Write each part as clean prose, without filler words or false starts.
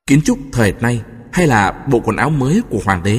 kiến trúc thời nay hay là bộ quần áo mới của hoàng đế.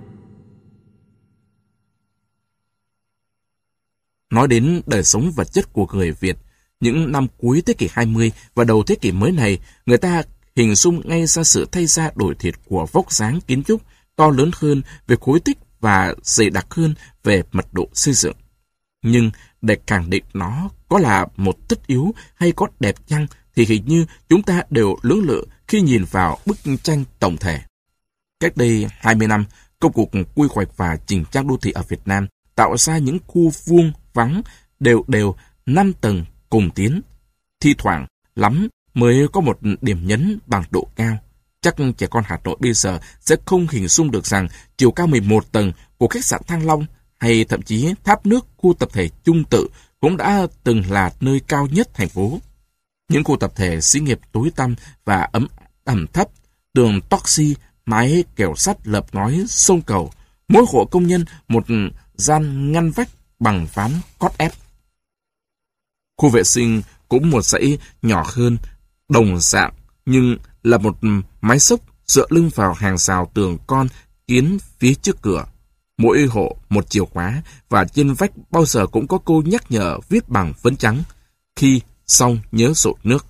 Nói đến đời sống vật chất của người Việt, những năm cuối thế kỷ 20 và đầu thế kỷ mới này, người ta hình dung ngay ra sự thay da đổi thịt của vóc dáng kiến trúc to lớn hơn về khối tích và dày đặc hơn về mật độ xây dựng. Nhưng để khẳng định nó có là một tất yếu hay có đẹp chăng thì hình như chúng ta đều lưỡng lự khi nhìn vào bức tranh tổng thể. Cách đây 20 năm, công cuộc quy hoạch và chỉnh trang đô thị ở Việt Nam tạo ra những khu vuông vắng đều đều 5 tầng cùng tiến. Thi thoảng lắm mới có một điểm nhấn bằng độ cao. Chắc trẻ con Hà Nội bây giờ sẽ không hình dung được rằng chiều cao 11 tầng của khách sạn Thăng Long hay thậm chí tháp nước khu tập thể Trung Tự cũng đã từng là nơi cao nhất thành phố. Những khu tập thể xí nghiệp tối tăm và ẩm thấp, tường toxi, mái kèo sắt lợp ngói sông cầu, mỗi hộ công nhân một gian ngăn vách bằng ván cót ép. Khu vệ sinh cũng một dãy nhỏ hơn, đồng dạng nhưng là một mái xốc dựa lưng vào hàng rào tường con kiến phía trước cửa. Mỗi hộ một chìa khóa và trên vách bao giờ cũng có câu nhắc nhở viết bằng phấn trắng: khi xong nhớ dội nước.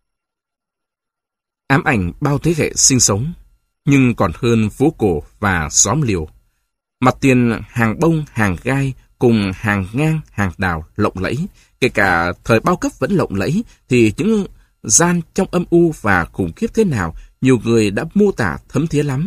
Ám ảnh bao thế hệ sinh sống, nhưng còn hơn phố cổ và xóm liều. Mặt tiền hàng bông, hàng gai cùng hàng ngang, hàng đào lộng lẫy, kể cả thời bao cấp vẫn lộng lẫy, thì những gian trong âm u và khủng khiếp thế nào nhiều người đã mô tả thấm thía lắm.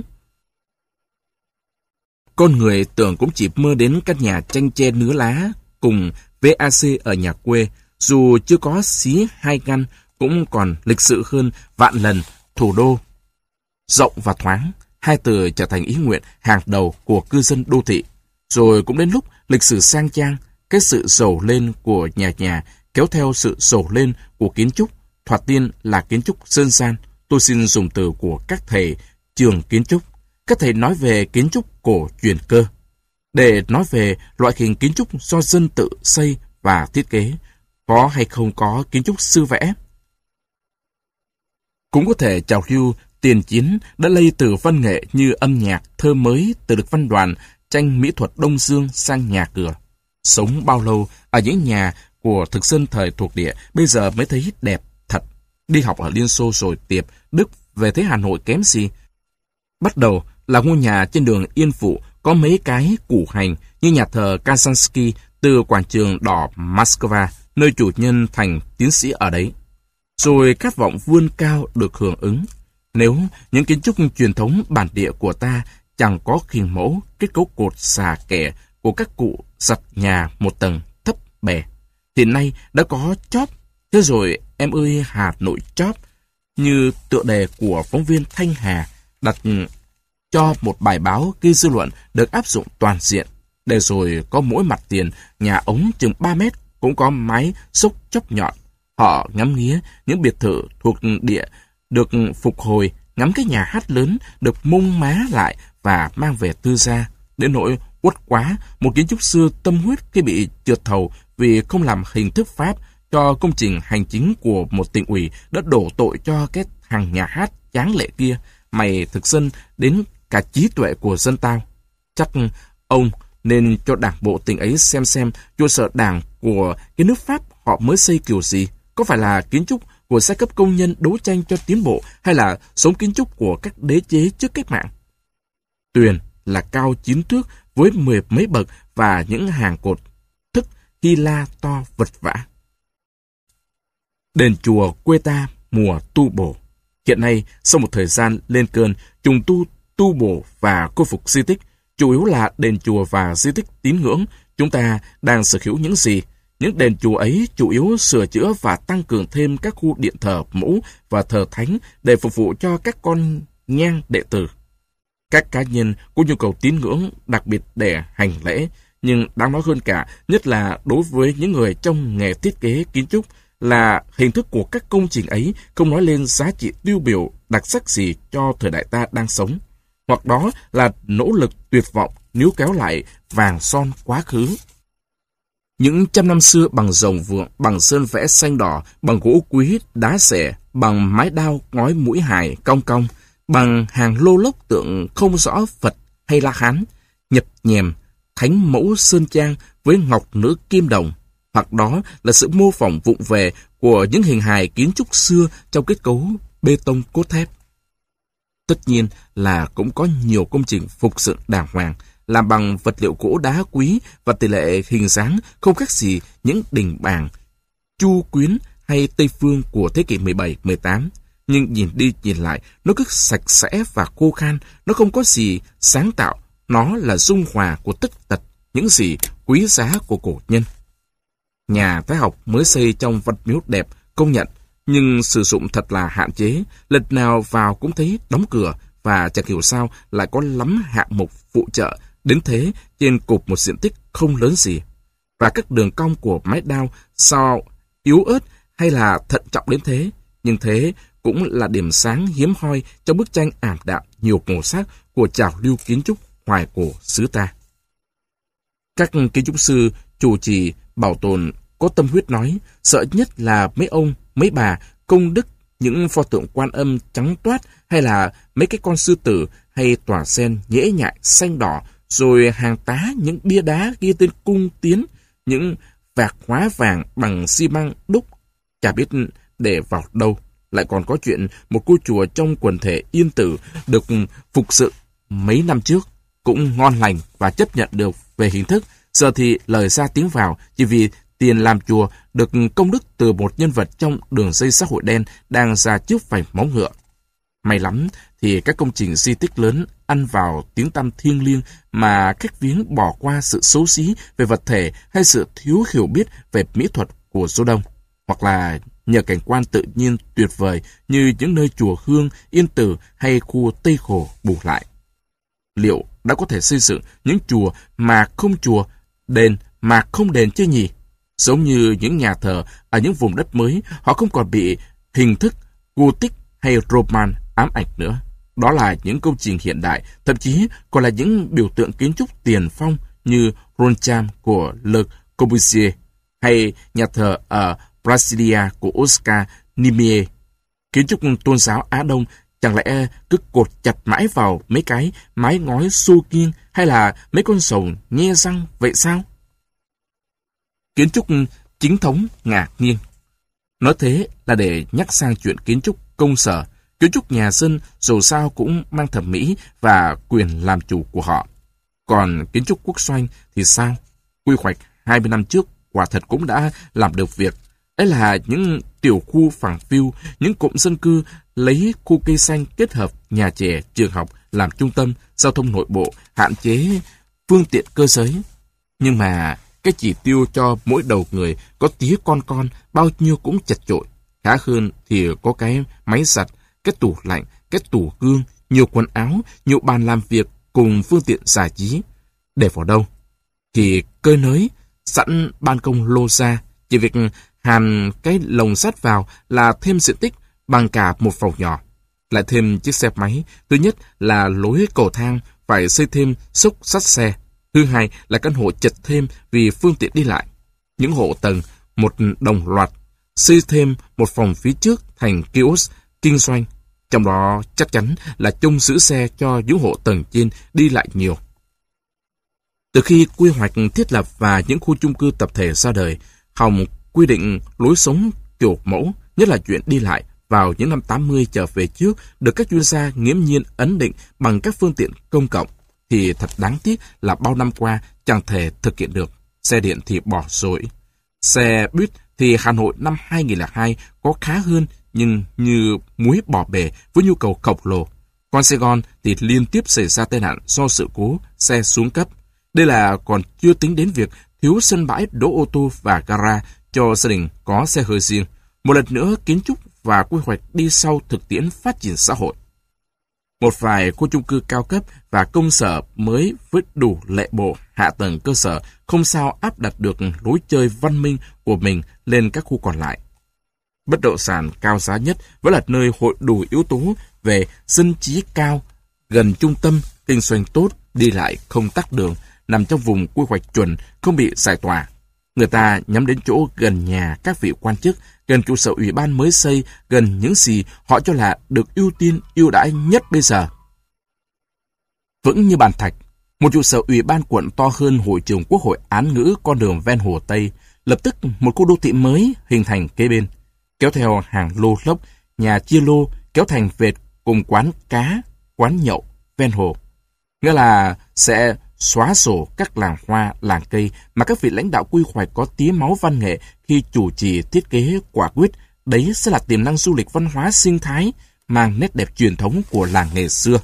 Con người tưởng cũng chỉ mơ đến căn nhà tranh tre nứa lá cùng VAC ở nhà quê, dù chưa có xí hai ngăn cũng còn lịch sự hơn vạn lần thủ đô. Rộng và thoáng, hai từ trở thành ý nguyện hàng đầu của cư dân đô thị. Rồi cũng đến lúc lịch sử sang trang, cái sự giàu lên của nhà kéo theo sự giàu lên của kiến trúc, thoạt tiên là kiến trúc dân gian. Tôi xin dùng từ của các thầy trường kiến trúc. Các thầy nói về kiến trúc cổ truyền cơ. Để nói về loại hình kiến trúc do dân tự xây và thiết kế, có hay không có kiến trúc sư vẽ. Cũng có thể trào lưu tiền chiến đã lây từ văn nghệ như âm nhạc, thơ mới từ được văn đoàn, tranh mỹ thuật Đông Dương sang nhà cửa. Sống bao lâu ở những nhà của thực dân thời thuộc địa bây giờ mới thấy đẹp thật. Đi học ở Liên Xô rồi Tiệp, Đức về thấy Hà Nội kém gì. Bắt đầu là ngôi nhà trên đường Yên Phụ có mấy cái củ hành như nhà thờ Kazansky từ quảng trường đỏ Moscow, nơi chủ nhân thành tiến sĩ ở đấy. Rồi khát vọng vươn cao được hưởng ứng. Nếu những kiến trúc truyền thống bản địa của ta chẳng có hình mẫu, kết cấu cột xà kẻ của các cụ giặt nhà một tầng thấp bè, thì nay đã có chóp. Thế rồi em ơi Hà Nội chóp, như tựa đề của phóng viên Thanh Hà đặt cho một bài báo ghi dư luận được áp dụng toàn diện. Để rồi có mỗi mặt tiền nhà ống chừng 3 mét cũng có mái xốc chóp nhọn. Họ ngắm nghía những biệt thự thuộc địa được phục hồi, ngắm cái nhà hát lớn được mông má lại và mang về tư gia. Đến nỗi uất quá, một kiến trúc sư tâm huyết khi bị trượt thầu vì không làm hình thức pháp cho công trình hành chính của một tỉnh ủy đã đổ tội cho cái thằng nhà hát tráng lệ kia. Mày thực dân đến cả trí tuệ của dân tao. Chắc ông nên cho đảng bộ tỉnh ấy xem trụ sở đảng của cái nước Pháp họ mới xây kiểu gì. Có phải là kiến trúc của giai cấp công nhân đấu tranh cho tiến bộ hay là sống kiến trúc của các đế chế trước cách mạng? Tuyền là cao 9 thước với 10 mấy bậc và những hàng cột thức hy la to vật vã. Đền chùa quê ta mùa tu bổ. Hiện nay, sau một thời gian lên cơn trùng tu bổ và khôi phục di tích, chủ yếu là đền chùa và di tích tín ngưỡng, chúng ta đang sở hữu những gì? Những đền chùa ấy chủ yếu sửa chữa và tăng cường thêm các khu điện thờ mẫu và thờ thánh để phục vụ cho các con nhang đệ tử. Các cá nhân có nhu cầu tín ngưỡng đặc biệt để hành lễ, nhưng đáng nói hơn cả, nhất là đối với những người trong nghề thiết kế kiến trúc, là hình thức của các công trình ấy không nói lên giá trị tiêu biểu đặc sắc gì cho thời đại ta đang sống, hoặc đó là nỗ lực tuyệt vọng níu kéo lại vàng son quá khứ. Những trăm năm xưa bằng rồng vượng, bằng sơn vẽ xanh đỏ, bằng gỗ quý, đá xẻ, bằng mái đao ngói mũi hài cong cong, bằng hàng lô lốc tượng không rõ Phật hay La Hán, nhập nhèm, thánh mẫu sơn trang với ngọc nữ kim đồng, hoặc đó là sự mô phỏng vụng về của những hình hài kiến trúc xưa trong kết cấu bê tông cốt thép. Tất nhiên là cũng có nhiều công trình phục dựng đàng hoàng, làm bằng vật liệu gỗ đá quý và tỷ lệ hình dáng không khác gì những đình bàng, Chu Quyến hay Tây Phương của thế kỷ 17-18. Nhưng nhìn đi nhìn lại, nó cứ sạch sẽ và khô khan, nó không có gì sáng tạo, nó là dung hòa của tất tật những gì quý giá của cổ nhân. Nhà Thái học mới xây trong Văn Miếu đẹp, công nhận, nhưng sử dụng thật là hạn chế, lần nào vào cũng thấy đóng cửa, và chẳng hiểu sao lại có lắm hạng mục phụ trợ đến thế trên cục một diện tích không lớn gì. Và các đường cong của mái đao sao yếu ớt hay là thận trọng đến thế, nhưng thế cũng là điểm sáng hiếm hoi trong bức tranh ảm đạm nhiều màu sắc của trào lưu kiến trúc hoài cổ xứ ta. Các kiến trúc sư chủ trì bảo tồn có tâm huyết nói, sợ nhất là mấy ông, mấy bà công đức những pho tượng Quan Âm trắng toát, hay là mấy cái con sư tử, hay tòa sen nhễ nhại xanh đỏ, rồi hàng tá những bia đá ghi tên cung tiến, những vạc hóa vàng bằng xi măng đúc, chả biết để vào đâu. Lại còn có chuyện một ngôi chùa trong quần thể Yên Tử được phục dựng mấy năm trước, cũng ngon lành và chấp nhận được về hình thức, giờ thì lời ra tiếng vào chỉ vì tiền làm chùa được công đức từ một nhân vật trong đường dây xã hội đen đang ra trước vành móng ngựa. May lắm thì các công trình di tích lớn ăn vào tiếng tăm thiêng liêng mà khách viếng bỏ qua sự xấu xí về vật thể hay sự thiếu hiểu biết về mỹ thuật của số đông, hoặc là nhờ cảnh quan tự nhiên tuyệt vời như những nơi chùa Hương, Yên Tử hay khu Tây Hồ bù lại. Liệu đã có thể xây dựng những chùa mà không chùa, đền mà không đền chứ nhỉ? Giống như những nhà thờ ở những vùng đất mới, họ không còn bị hình thức Gothic hay Roman ám ảnh nữa. Đó là những công trình hiện đại, thậm chí còn là những biểu tượng kiến trúc tiền phong như Roncham của Le Corbusier hay nhà thờ ở Brasilia của Oscar Niemeyer. Kiến trúc tôn giáo Á Đông chẳng lẽ cứ cột chặt mãi vào mấy cái mái ngói xô kiêng hay là mấy con sầu nhe răng vậy sao? Kiến trúc chính thống ngả nghiêng. Nói thế là để nhắc sang chuyện kiến trúc công sở. Kiến trúc nhà dân dù sao cũng mang thẩm mỹ và quyền làm chủ của họ. Còn kiến trúc quốc doanh thì sao? Quy hoạch 20 năm trước quả thật cũng đã làm được việc. Đấy là những tiểu khu phẳng phiu, những cụm dân cư lấy khu cây xanh kết hợp nhà trẻ, trường học làm trung tâm, giao thông nội bộ, hạn chế phương tiện cơ giới. Nhưng mà cái chỉ tiêu cho mỗi đầu người có tía con bao nhiêu cũng chật chội. Khá hơn thì có cái máy giặt, cái tủ lạnh, cái tủ gương, nhiều quần áo, nhiều bàn làm việc cùng phương tiện giải trí. Để vào đâu? Thì cơi nới, sẵn ban công lô ra, chỉ việc hàn cái lồng sắt vào là thêm diện tích bằng cả một phòng nhỏ. Lại thêm chiếc xe máy, thứ nhất là lối cầu thang phải xây thêm xúc sắt xe. Thứ hai là căn hộ chật thêm vì phương tiện đi lại. Những hộ tầng, một đồng loạt, xây thêm một phòng phía trước thành kiosk kinh doanh. Trong đó chắc chắn là trông giữ xe cho những hộ tầng trên đi lại nhiều. Từ khi quy hoạch thiết lập và những khu chung cư tập thể ra đời, Hồng quy định lối sống kiểu mẫu, nhất là chuyện đi lại vào những năm 80 trở về trước, được các chuyên gia nghiễm nhiên ấn định bằng các phương tiện công cộng, thì thật đáng tiếc là bao năm qua chẳng thể thực hiện được. Xe điện thì bỏ rối. Xe buýt thì Hà Nội năm 2002 có khá hơn, nhưng như muối bỏ bể với nhu cầu khổng lồ. Còn Sài Gòn thì liên tiếp xảy ra tai nạn do sự cố xe xuống cấp. Đây là còn chưa tính đến việc thiếu sân bãi đỗ ô tô và gara cho gia đình có xe hơi riêng. Một lần nữa, kiến trúc và quy hoạch đi sau thực tiễn phát triển xã hội. Một vài khu chung cư cao cấp và công sở mới với đủ lệ bộ hạ tầng cơ sở không sao áp đặt được lối chơi văn minh của mình lên các khu còn lại. Bất động sản cao giá nhất vẫn là nơi hội đủ yếu tố về dân trí cao, gần trung tâm, kinh doanh tốt, đi lại không tắc đường, nằm trong vùng quy hoạch chuẩn, không bị giải tỏa. Người ta nhắm đến chỗ gần nhà các vị quan chức, gần trụ sở ủy ban mới xây, gần những gì họ cho là được ưu tiên, ưu đãi nhất bây giờ. Vững như bàn thạch, một trụ sở ủy ban quận to hơn hội trường Quốc hội án ngữ con đường ven hồ Tây, lập tức một khu đô thị mới hình thành kế bên, kéo theo hàng lô lốc, nhà chia lô kéo thành vệt cùng quán cá, quán nhậu ven hồ. Nghĩa là sẽ xóa sổ các làng hoa, làng cây mà các vị lãnh đạo quy hoạch có tí máu văn nghệ khi chủ trì thiết kế quả quyết. Đấy sẽ là tiềm năng du lịch văn hóa sinh thái, mang nét đẹp truyền thống của làng nghề xưa.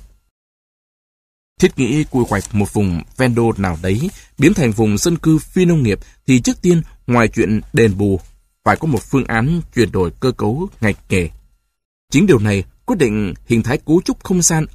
Thiết nghĩ quy hoạch một vùng ven đô nào đấy biến thành vùng dân cư phi nông nghiệp thì trước tiên, ngoài chuyện đền bù, phải có một phương án chuyển đổi cơ cấu ngành nghề. Chính điều này quyết định hình thái cấu trúc không gian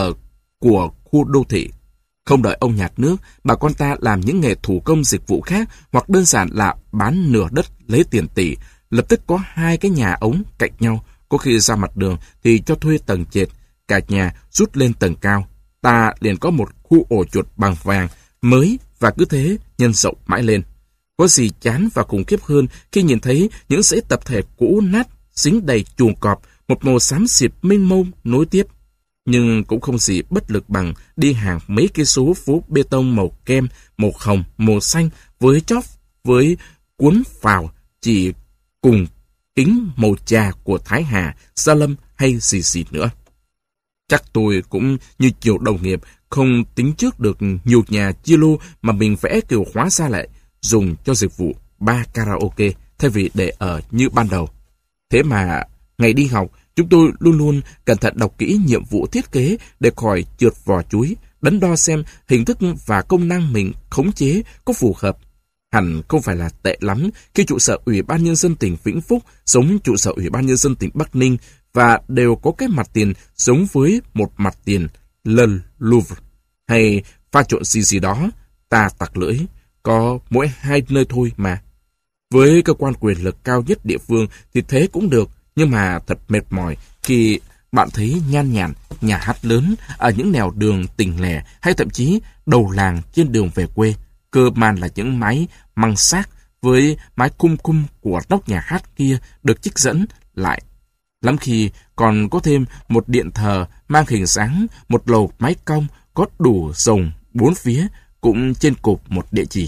của khu đô thị. Không đợi ông nhạt nước, bà con ta làm những nghề thủ công dịch vụ khác hoặc đơn giản là bán nửa đất lấy tiền tỷ, lập tức có hai cái nhà ống cạnh nhau, có khi ra mặt đường thì cho thuê tầng trệt, cả nhà rút lên tầng cao. Ta liền có một khu ổ chuột bằng vàng mới và cứ thế nhân rộng mãi lên. Có gì chán và khủng khiếp hơn khi nhìn thấy những dãy tập thể cũ nát dính đầy chuồng cọp, một màu xám xịt mênh mông nối tiếp. Nhưng cũng không gì bất lực bằng đi hàng mấy cây số phố bê tông màu kem, màu hồng, màu xanh với chóp, với cuốn phào chỉ cùng kính màu trà của Thái Hà, Gia Lâm hay gì nữa. Chắc tôi cũng như nhiều đồng nghiệp không tính trước được nhiều nhà chia lô mà mình vẽ kiểu hóa ra lại dùng cho dịch vụ bar karaoke thay vì để ở như ban đầu. Thế mà ngày đi học, chúng tôi luôn luôn cẩn thận đọc kỹ nhiệm vụ thiết kế để khỏi trượt vỏ chuối, đắn đo xem hình thức và công năng mình khống chế có phù hợp. Hẳn không phải là tệ lắm khi trụ sở Ủy ban Nhân dân tỉnh Vĩnh Phúc giống trụ sở Ủy ban Nhân dân tỉnh Bắc Ninh và đều có cái mặt tiền giống với một mặt tiền Le Louvre hay pha trộn gì đó, ta tặc lưỡi, có mỗi hai nơi thôi mà. Với cơ quan quyền lực cao nhất địa phương thì thế cũng được, nhưng mà thật mệt mỏi khi bạn thấy nhan nhản nhà hát lớn ở những nẻo đường tỉnh lẻ hay thậm chí đầu làng trên đường về quê. Cơ man là những mái măng xác với mái cung của nóc nhà hát kia được trích dẫn lại. Lắm khi còn có thêm một điện thờ mang hình dáng một lầu mái cong có đủ rồng bốn phía cũng trên cột một địa chỉ.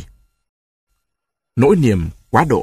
Nỗi niềm quá độ.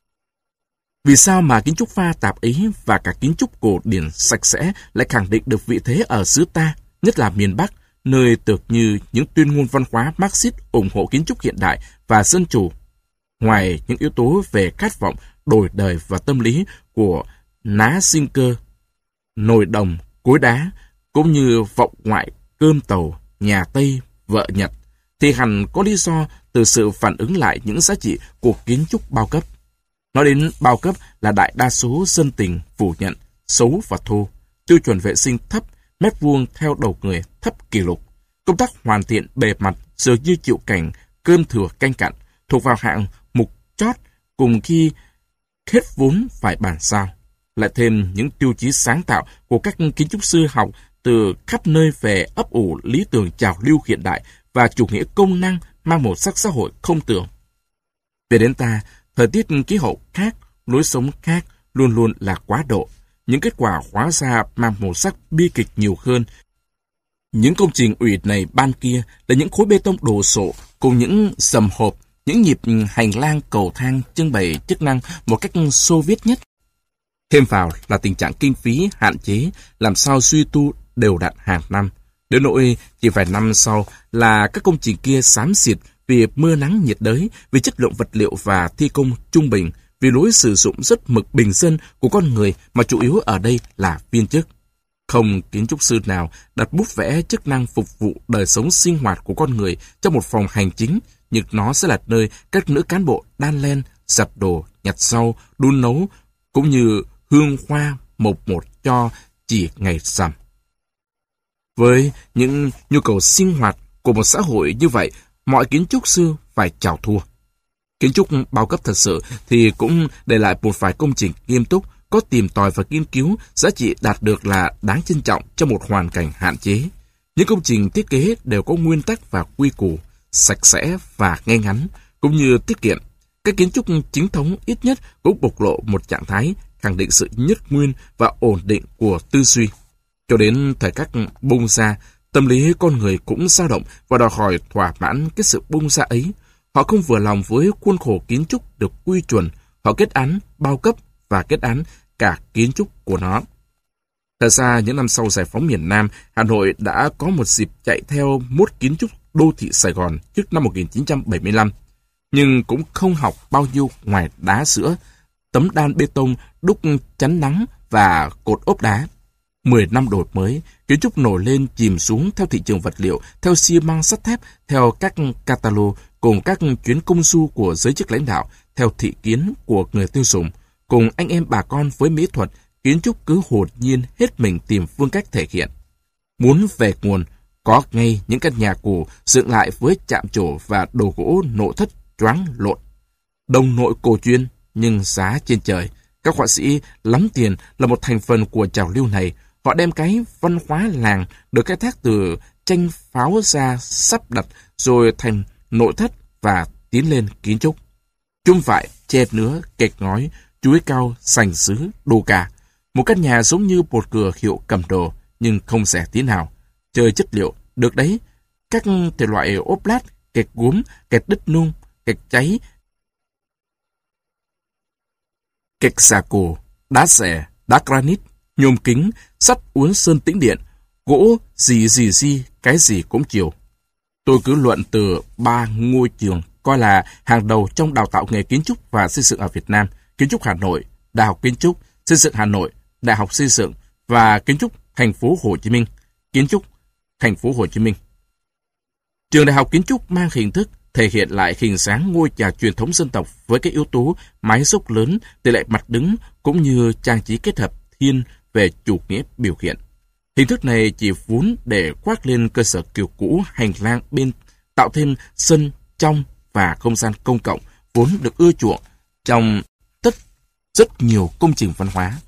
Vì sao mà kiến trúc pha tạp ấy và cả kiến trúc cổ điển sạch sẽ lại khẳng định được vị thế ở xứ ta, nhất là miền Bắc, nơi tưởng như những tuyên ngôn văn hóa Marxist ủng hộ kiến trúc hiện đại và dân chủ. Ngoài những yếu tố về khát vọng đổi đời và tâm lý của ná sinh cơ, nồi đồng, cối đá, cũng như vọng ngoại cơm tàu, nhà Tây, vợ Nhật, thì hẳn có lý do từ sự phản ứng lại những giá trị của kiến trúc bao cấp. Nói đến bao cấp là đại đa số dân tình phủ nhận, xấu và thô, tiêu chuẩn vệ sinh thấp, mét vuông theo đầu người thấp kỷ lục. Công tác hoàn thiện bề mặt dường như chịu cảnh cơm thừa canh cặn, thuộc vào hạng mục chót cùng khi hết vốn phải bàn giao. Lại thêm những tiêu chí sáng tạo của các kiến trúc sư học từ khắp nơi về ấp ủ lý tưởng trào lưu hiện đại và chủ nghĩa công năng mang màu sắc xã hội không tưởng. Về đến ta, thời tiết khí hậu khác, lối sống khác luôn luôn là quá độ. Những kết quả hóa ra mang màu sắc bi kịch nhiều hơn. Những công trình ủy này ban kia là những khối bê tông đồ sộ cùng những sầm hộp, những nhịp hành lang cầu thang trưng bày chức năng một cách Xô Viết nhất. Thêm vào là tình trạng kinh phí hạn chế, làm sao suy tu đều đặn hàng năm. Đến nỗi chỉ vài năm sau là các công trình kia xám xịt vì mưa nắng nhiệt đới, vì chất lượng vật liệu và thi công trung bình, vì lối sử dụng rất mực bình dân của con người mà chủ yếu ở đây là viên chức. Không kiến trúc sư nào đặt bút vẽ chức năng phục vụ đời sống sinh hoạt của con người trong một phòng hành chính, nhưng nó sẽ là nơi các nữ cán bộ đan len, giặt đồ, nhặt rau, đun nấu, cũng như hương hoa mộc một cho chỉ ngày rằm. Với những nhu cầu sinh hoạt của một xã hội như vậy, mọi kiến trúc sư phải chào thua. Kiến trúc bao cấp thật sự thì cũng để lại một vài công trình nghiêm túc, có tìm tòi và nghiên cứu, giá trị đạt được là đáng trân trọng trong một hoàn cảnh hạn chế. Những công trình thiết kế đều có nguyên tắc và quy củ, sạch sẽ và ngay ngắn, cũng như tiết kiệm. Các kiến trúc chính thống ít nhất cũng bộc lộ một trạng thái khẳng định sự nhất nguyên và ổn định của tư duy. Cho đến thời các bung ra, tâm lý con người cũng dao động và đòi hỏi thỏa mãn cái sự bung ra ấy. Họ không vừa lòng với khuôn khổ kiến trúc được quy chuẩn, họ kết án bao cấp và kết án cả kiến trúc của nó. Thật ra, những năm sau giải phóng miền Nam, Hà Nội đã có một dịp chạy theo mốt kiến trúc đô thị Sài Gòn trước năm 1975, nhưng cũng không học bao nhiêu ngoài đá sữa, tấm đan bê tông đúc chắn nắng và cột ốp đá. 10 năm đổi mới, kiến trúc nổi lên chìm xuống theo thị trường vật liệu, theo xi măng sắt thép, theo các catalog, cùng các chuyến công du của giới chức lãnh đạo, theo thị kiến của người tiêu dùng, cùng anh em bà con với mỹ thuật, kiến trúc cứ hồn nhiên hết mình tìm phương cách thể hiện. Muốn về nguồn, có ngay những căn nhà cổ dựng lại với chạm trổ và đồ gỗ nội thất choáng lộn. Đồng nội cổ truyền nhưng giá trên trời. Các họa sĩ lắm tiền là một thành phần của trào lưu này. Họ đem cái văn hóa làng được khai thác từ tranh pháo ra sắp đặt rồi thành nội thất và tiến lên kiến trúc. Chum vải, che nứa, kẹt ngói, chuối cao, sành sứ, đồ cà. Một căn nhà giống như một cửa hiệu cầm đồ nhưng không rẻ tí nào. Chơi chất liệu, được đấy. Các thể loại ốp lát, kẹt gốm, kẹt đất nung, kẹt cháy, kẹt xà cổ, đá xẻ, đá granite, nhôm kính, sắt uốn sơn tĩnh điện, gỗ gì, cái gì cũng chiều. Tôi cứ luận từ 3 ngôi trường coi là hàng đầu trong đào tạo nghề kiến trúc và xây dựng ở Việt Nam: Kiến trúc Hà Nội, Đại học Kiến trúc, Xây dựng Hà Nội, Đại học Xây dựng và Kiến trúc Thành phố Hồ Chí Minh, Kiến trúc Thành phố Hồ Chí Minh. Trường Đại học Kiến trúc mang hình thức thể hiện lại hình dáng ngôi nhà truyền thống dân tộc với các yếu tố mái dốc lớn, tỷ lệ mặt đứng cũng như trang trí kết hợp thiên về chủ nghĩa biểu hiện. Hình thức này chỉ vốn để khoác lên cơ sở kiểu cũ hành lang bên, tạo thêm sân trong và không gian công cộng vốn được ưa chuộng trong rất nhiều công trình văn hóa.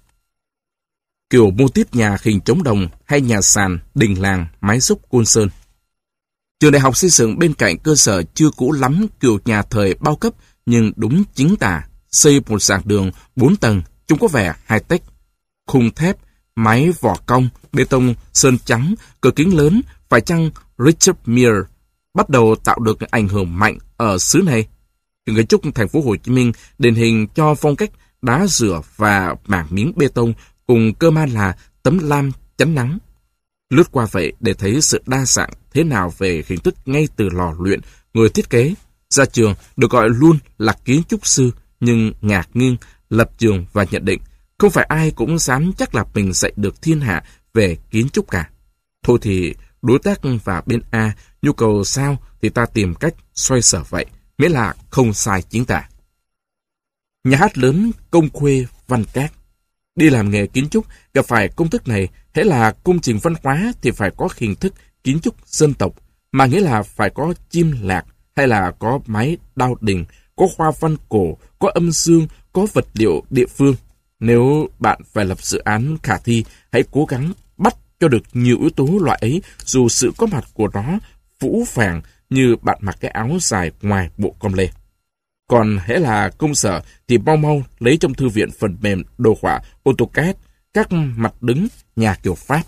Kiểu mô típ nhà hình trống đồng hay nhà sàn, đình làng, mái dốc Côn Sơn. Trường Đại học Xây dựng bên cạnh cơ sở chưa cũ lắm kiểu nhà thời bao cấp nhưng đúng chính tả, xây một giảng đường 4 tầng, chúng có vẻ high-tech, khung thép, mái vỏ cong, bê tông, sơn trắng, cửa kính lớn, phải chăng Richard Mille bắt đầu tạo được ảnh hưởng mạnh ở xứ này. Trường kiến trúc Thành phố Hồ Chí Minh điển hình cho phong cách đá rửa và mảng miếng bê tông cùng cơ man là tấm lam chắn nắng. Lướt qua vậy để thấy sự đa dạng thế nào về hình thức ngay từ lò luyện, người thiết kế. Ra trường được gọi luôn là kiến trúc sư, nhưng ngạc nhiên, lập trường và nhận định không phải ai cũng dám chắc là mình dạy được thiên hạ về kiến trúc cả. Thôi thì đối tác và bên A nhu cầu sao thì ta tìm cách xoay sở vậy, miễn là không sai chính tả. Nhà hát lớn Công Khuê Văn Các. Đi làm nghề kiến trúc, gặp phải công thức này, hễ là công trình văn hóa thì phải có hình thức kiến trúc dân tộc, mà nghĩa là phải có chim lạc, hay là có mái đao đình, có hoa văn cổ, có âm dương, có vật liệu địa phương. Nếu bạn phải lập dự án khả thi, hãy cố gắng bắt cho được nhiều yếu tố loại ấy, dù sự có mặt của nó phũ phàng như bạn mặc cái áo dài ngoài bộ com lê. Còn hễ là công sở thì mau lấy trong thư viện phần mềm đồ họa AutoCAD, các mặt đứng nhà kiểu Pháp.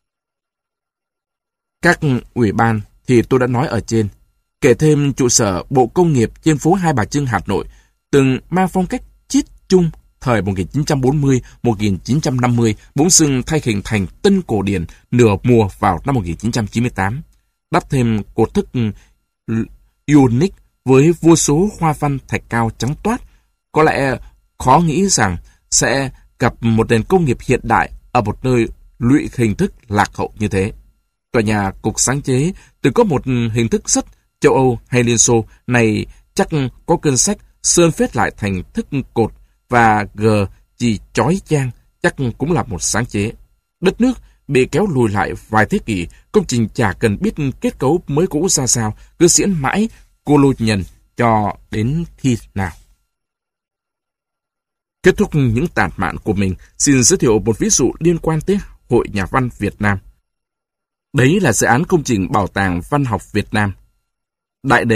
Các ủy ban thì tôi đã nói ở trên. Kể thêm trụ sở Bộ Công nghiệp trên phố Hai Bà Trưng, Hà Nội, từng mang phong cách chiết chung thời 1940-1950, bỗng dưng thay hình thành tân cổ điển nửa mùa vào năm 1998. Đắp thêm cột thức Ionic với vô số hoa văn thạch cao trắng toát. Có lẽ khó nghĩ rằng sẽ gặp một nền công nghiệp hiện đại ở một nơi lụy hình thức lạc hậu như thế. Tòa nhà Cục Sáng chế từng có một hình thức rất châu Âu hay Liên Xô này chắc có cơn sách sơn phết lại thành thức cột và G chỉ chói chang chắc cũng là một sáng chế. Đất nước bị kéo lùi lại vài thế kỷ, công trình chả cần biết kết cấu mới cũ ra sao, cứ diễn mãi cô lô nhân cho đến khi nào. Kết thúc những tản mạn của mình, xin giới thiệu một ví dụ liên quan tới Hội Nhà văn Việt Nam. Đấy là dự án công trình Bảo tàng Văn học Việt Nam. Đại đề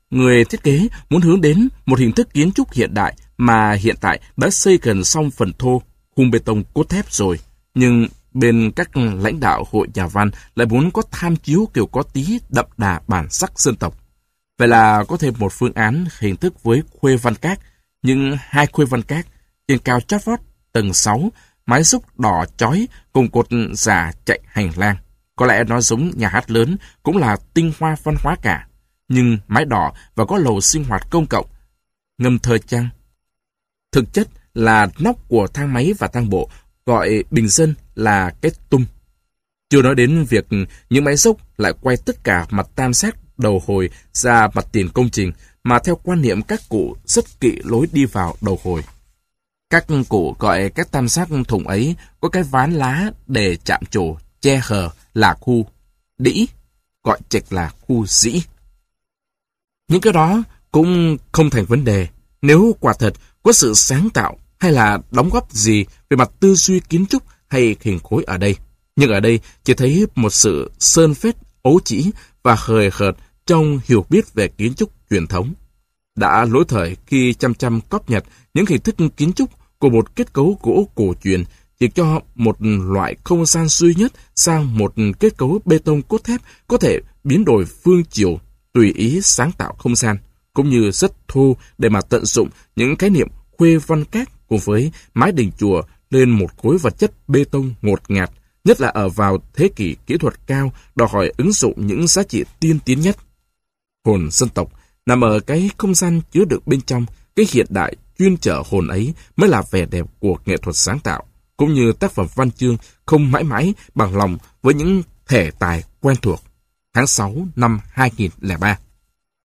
Người thiết kế muốn hướng đến một hình thức kiến trúc hiện đại mà hiện tại đã xây gần xong phần thô, khung bê tông cốt thép rồi. Nhưng bên các lãnh đạo hội nhà văn lại muốn có tham chiếu kiểu có tí đậm đà bản sắc dân tộc. Vậy là có thêm một phương án hình thức với khuê văn các, nhưng 2 khuê văn các, trên cao chót vót, tầng 6, mái xúc đỏ chói cùng cột giả chạy hành lang. Có lẽ nó giống nhà hát lớn, cũng là tinh hoa văn hóa cả. Nhưng mái đỏ và có lầu sinh hoạt công cộng, ngâm thơ chăng. Thực chất là nóc của thang máy và thang bộ, gọi bình dân là cái tum. Chưa nói đến việc những máy xúc lại quay tất cả mặt tam giác đầu hồi ra mặt tiền công trình, mà theo quan niệm các cụ rất kỵ lối đi vào đầu hồi. Các cụ gọi các tam giác thùng ấy có cái ván lá để chạm trổ, che hờ là khu đĩ, gọi chệch là khu dĩ. Những cái đó cũng không thành vấn đề nếu quả thật có sự sáng tạo hay là đóng góp gì về mặt tư duy kiến trúc hay hình khối ở đây. Nhưng ở đây chỉ thấy một sự sơn phết, ấu trĩ và hời hợt trong hiểu biết về kiến trúc truyền thống. Đã lỗi thời khi chăm cóp nhặt những hình thức kiến trúc của một kết cấu gỗ cổ truyền chỉ cho một loại không gian duy nhất sang một kết cấu bê tông cốt thép có thể biến đổi phương chiều, tùy ý sáng tạo không gian, cũng như rất thô để mà tận dụng những khái niệm khuê văn các cùng với mái đình chùa lên một khối vật chất bê tông ngột ngạt, nhất là ở vào thế kỷ kỹ thuật cao đòi hỏi ứng dụng những giá trị tiên tiến nhất. Hồn dân tộc nằm ở cái không gian chứa được bên trong, cái hiện đại chuyên chở hồn ấy mới là vẻ đẹp của nghệ thuật sáng tạo, cũng như tác phẩm văn chương không mãi mãi bằng lòng với những thể tài quen thuộc. Tháng 6 năm 2003